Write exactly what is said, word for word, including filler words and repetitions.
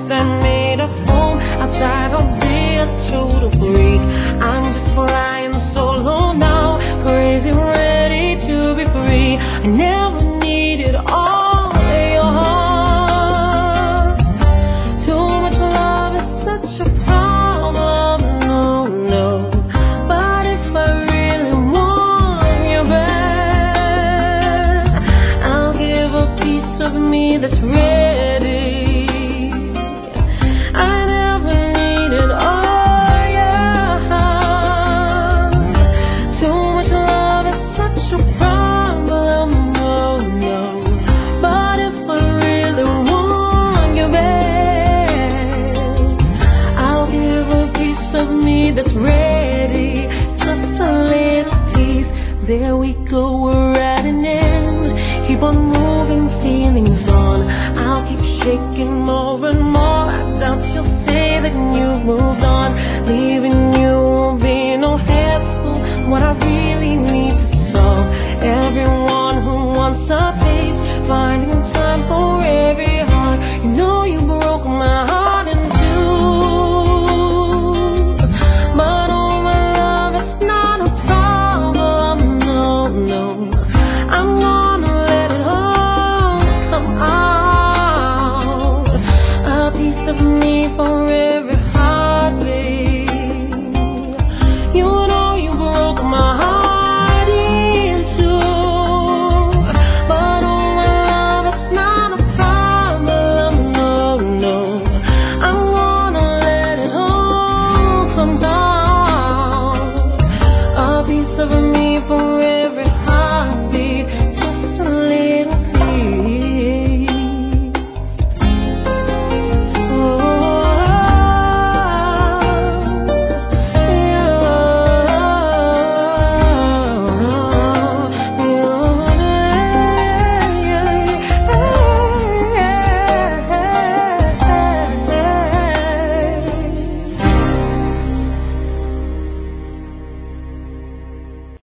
that made a fool outside of being total freak. I'm just flying solo now, crazy, ready to be free. I never needed all your heart. Too much love is such a problem, no, no. But if I really want you back, I'll give a piece of me that's ready. I never needed all your heart. Too much love is such a problem, no, no. But if I really want you back, I'll give a piece of me that's ready. Just a little piece. There we go, we're at an end. Keep on moving, feelings gone. I'll keep shaking more and more. I doubt you'll say that you've moved on. Leaving you won't be no hassle. What I really need to solve. Everyone who wants a taste, finding time for every heart. You know you broke my heart in two. But oh my love, it's not a problem, no, no. I'm gonna let it all come out. A piece of me for